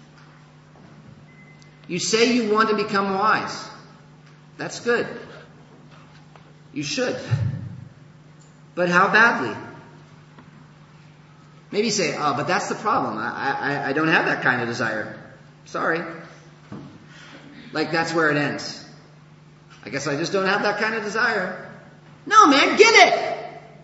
You say you want to become wise. That's good. You should. But how badly? Maybe you say, oh, but that's the problem. I, I, I don't have that kind of desire. Sorry. Like that's where it ends. I guess I just don't have that kind of desire. No, man, get it!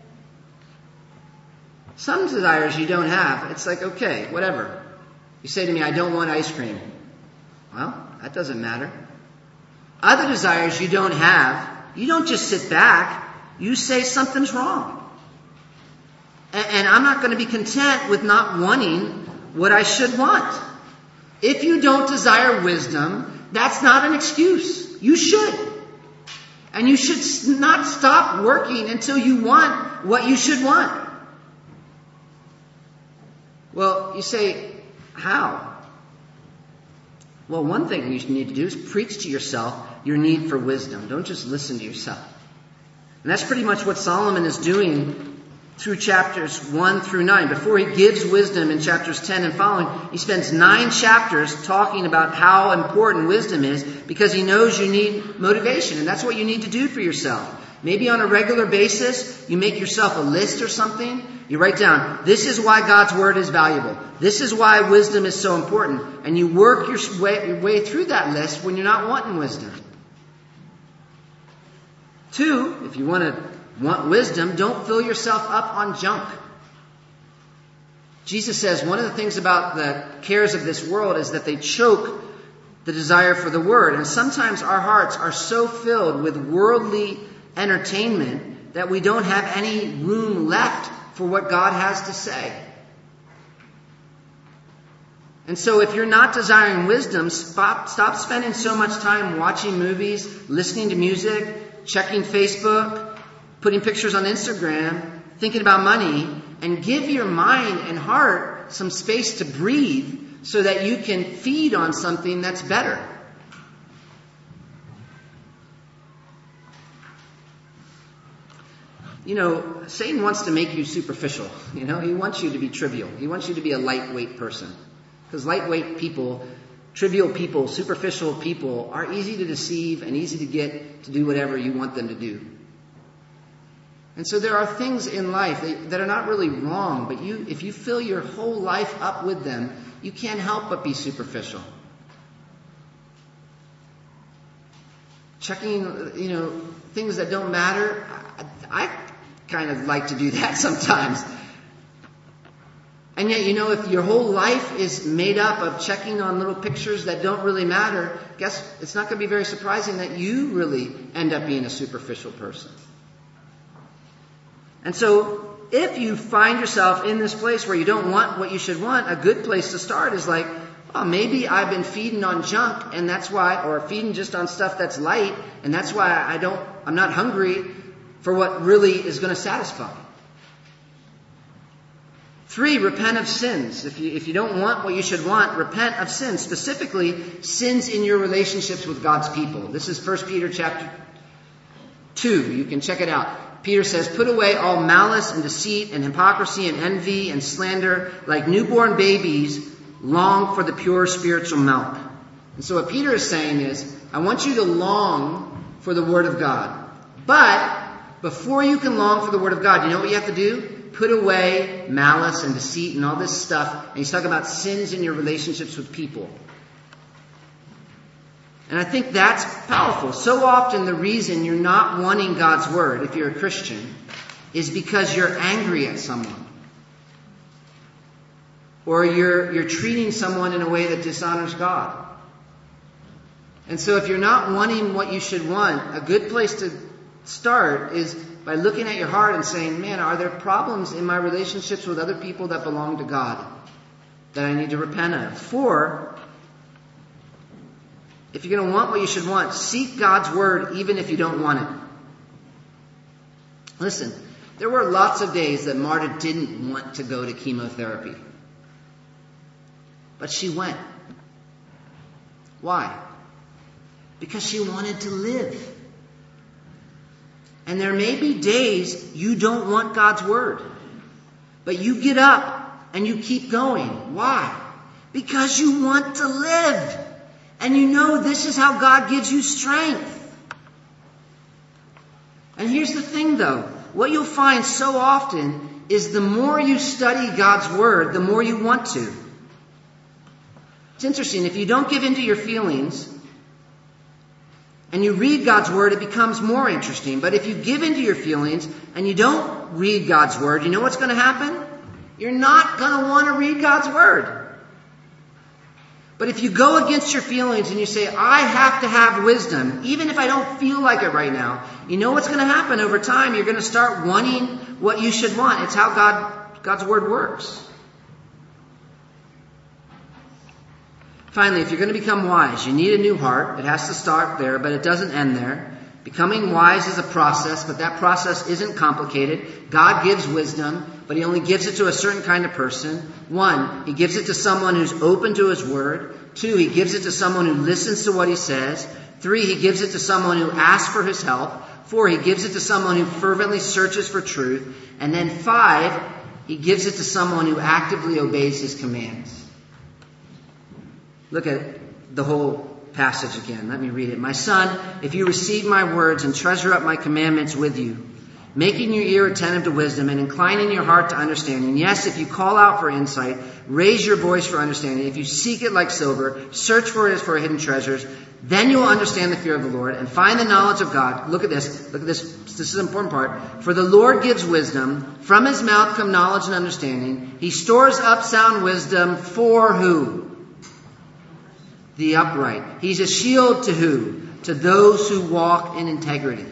Some desires you don't have. It's like, okay, whatever. You say to me, I don't want ice cream. Well, that doesn't matter. Other desires you don't have, you don't just sit back. You say something's wrong. And, and I'm not going to be content with not wanting what I should want. If you don't desire wisdom, that's not an excuse. You should. And you should not stop working until you want what you should want. Well, you say, how? Well, one thing you need to do is preach to yourself your need for wisdom. Don't just listen to yourself. And that's pretty much what Solomon is doing through chapters one through nine. Before he gives wisdom in chapters ten and following, he spends nine chapters talking about how important wisdom is because he knows you need motivation. And that's what you need to do for yourself. Maybe on a regular basis, you make yourself a list or something. You write down, this is why God's word is valuable. This is why wisdom is so important. And you work your way, your way through that list when you're not wanting wisdom. Two, if you want to want wisdom, don't fill yourself up on junk. Jesus says one of the things about the cares of this world is that they choke the desire for the word. And sometimes our hearts are so filled with worldly entertainment that we don't have any room left for what God has to say. And so if you're not desiring wisdom, stop, stop spending so much time watching movies, listening to music, checking Facebook, putting pictures on Instagram, thinking about money, and give your mind and heart some space to breathe so that you can feed on something that's better. You know, Satan wants to make you superficial. You know, he wants you to be trivial. He wants you to be a lightweight person. Because lightweight people, trivial people, superficial people are easy to deceive and easy to get to do whatever you want them to do. And so there are things in life that, that are not really wrong, but you, if you fill your whole life up with them, you can't help but be superficial. Checking, you know, things that don't matter. I, I kind of like to do that sometimes. And yet, you know, if your whole life is made up of checking on little pictures that don't really matter, guess it's not going to be very surprising that you really end up being a superficial person. And so, if you find yourself in this place where you don't want what you should want, a good place to start is like, oh, maybe I've been feeding on junk, and that's why, or feeding just on stuff that's light, and that's why I don't, I'm not hungry for what really is going to satisfy. Three, repent of sins. If you, if you don't want what you should want, repent of sins. Specifically, sins in your relationships with God's people. This is First Peter chapter two. You can check it out. Peter says, put away all malice and deceit and hypocrisy and envy and slander. Like newborn babies, long for the pure spiritual milk. And so what Peter is saying is, I want you to long for the Word of God. But before you can long for the Word of God, you know what you have to do? Put away malice and deceit and all this stuff. And he's talking about sins in your relationships with people. And I think that's powerful. So often the reason you're not wanting God's Word, if you're a Christian, is because you're angry at someone. Or you're, you're treating someone in a way that dishonors God. And so if you're not wanting what you should want, a good place to start is by looking at your heart and saying, man, are there problems in my relationships with other people that belong to God that I need to repent of? Four, if you're going to want what you should want, seek God's Word even if you don't want it. Listen, there were lots of days that Marta didn't want to go to chemotherapy. But she went. Why? Because she wanted to live. And there may be days you don't want God's word. But you get up and you keep going. Why? Because you want to live. And you know this is how God gives you strength. And here's the thing though. What you'll find so often is the more you study God's word, the more you want to. It's interesting. If you don't give in to your feelings and you read God's word, it becomes more interesting. But if you give in to your feelings and you don't read God's word, you know what's going to happen? You're not going to want to read God's word. But if you go against your feelings and you say, I have to have wisdom, even if I don't feel like it right now, you know what's going to happen over time? You're going to start wanting what you should want. It's how God, God's word works. Finally, if you're going to become wise, you need a new heart. It has to start there, but it doesn't end there. Becoming wise is a process, but that process isn't complicated. God gives wisdom, but He only gives it to a certain kind of person. One, He gives it to someone who's open to His word. Two, He gives it to someone who listens to what He says. Three, He gives it to someone who asks for His help. Four, He gives it to someone who fervently searches for truth. And then five, He gives it to someone who actively obeys His commands. Look at the whole passage again. Let me read it. My son, if you receive my words and treasure up my commandments with you, making your ear attentive to wisdom and inclining your heart to understanding. Yes, if you call out for insight, raise your voice for understanding. If you seek it like silver, search for it as for hidden treasures, then you will understand the fear of the Lord and find the knowledge of God. Look at this. Look at this. This is an important part. For the Lord gives wisdom. From His mouth come knowledge and understanding. He stores up sound wisdom for who? The upright. He's a shield to who? To those who walk in integrity.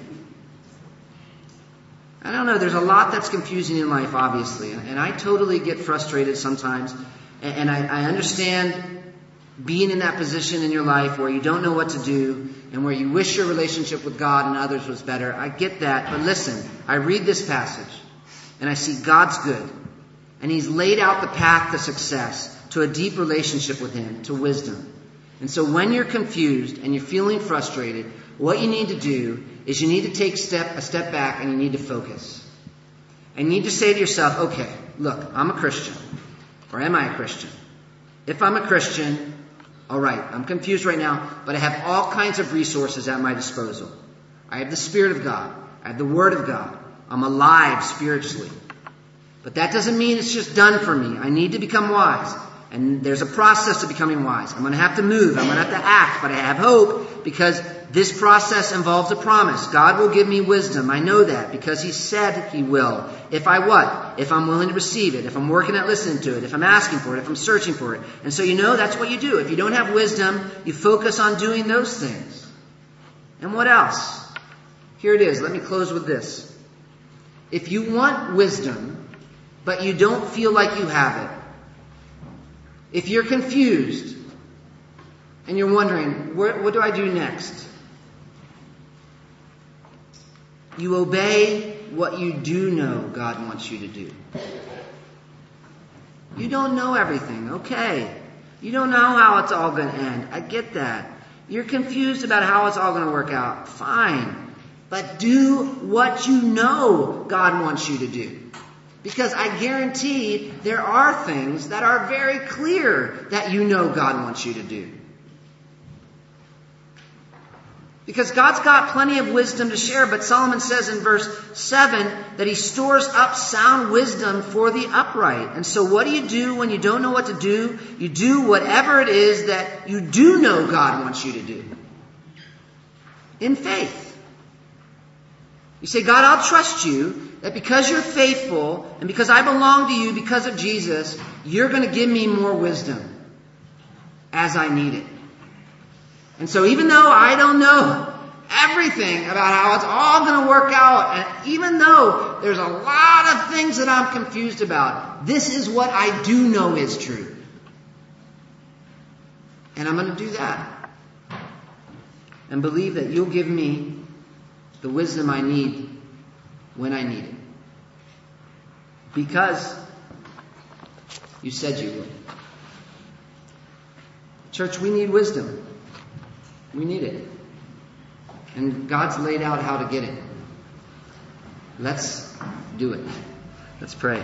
I don't know, there's a lot that's confusing in life, obviously. And I totally get frustrated sometimes. And I, I understand being in that position in your life where you don't know what to do and where you wish your relationship with God and others was better. I get that. But listen, I read this passage and I see God's good. And He's laid out the path to success, to a deep relationship with Him, to wisdom. And so when you're confused and you're feeling frustrated, what you need to do is you need to take step a step back and you need to focus. And you need to say to yourself, okay, look, I'm a Christian. Or am I a Christian? If I'm a Christian, all right, I'm confused right now, but I have all kinds of resources at my disposal. I have the Spirit of God. I have the Word of God. I'm alive spiritually. But that doesn't mean it's just done for me. I need to become wise. And there's a process to becoming wise. I'm going to have to move. I'm going to have to act. But I have hope because this process involves a promise. God will give me wisdom. I know that because He said He will. If I what? If I'm willing to receive it. If I'm working at listening to it. If I'm asking for it. If I'm searching for it. And so you know that's what you do. If you don't have wisdom, you focus on doing those things. And what else? Here it is. Let me close with this. If you want wisdom, but you don't feel like you have it, if you're confused and you're wondering, what, what do I do next? You obey what you do know God wants you to do. You don't know everything, okay. You don't know how it's all going to end. I get that. You're confused about how it's all going to work out. Fine. But do what you know God wants you to do. Because I guarantee there are things that are very clear that you know God wants you to do. Because God's got plenty of wisdom to share, but Solomon says in verse seven that He stores up sound wisdom for the upright. And so what do you do when you don't know what to do? You do whatever it is that you do know God wants you to do. In faith. You say, God, I'll trust you that because you're faithful and because I belong to you because of Jesus, you're going to give me more wisdom as I need it. And so even though I don't know everything about how it's all going to work out, and even though there's a lot of things that I'm confused about, this is what I do know is true. And I'm going to do that. And believe that you'll give me the wisdom I need when I need it. Because you said you would. Church, we need wisdom. We need it. And God's laid out how to get it. Let's do it. Let's pray.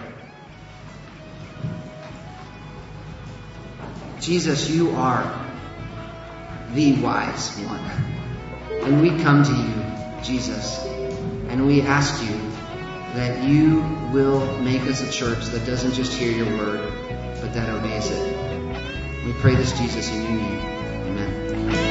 Jesus, you are the wise one. And we come to you, Jesus, and we ask you that you will make us a church that doesn't just hear your word, but that obeys it. We pray this, Jesus, in your name. Amen.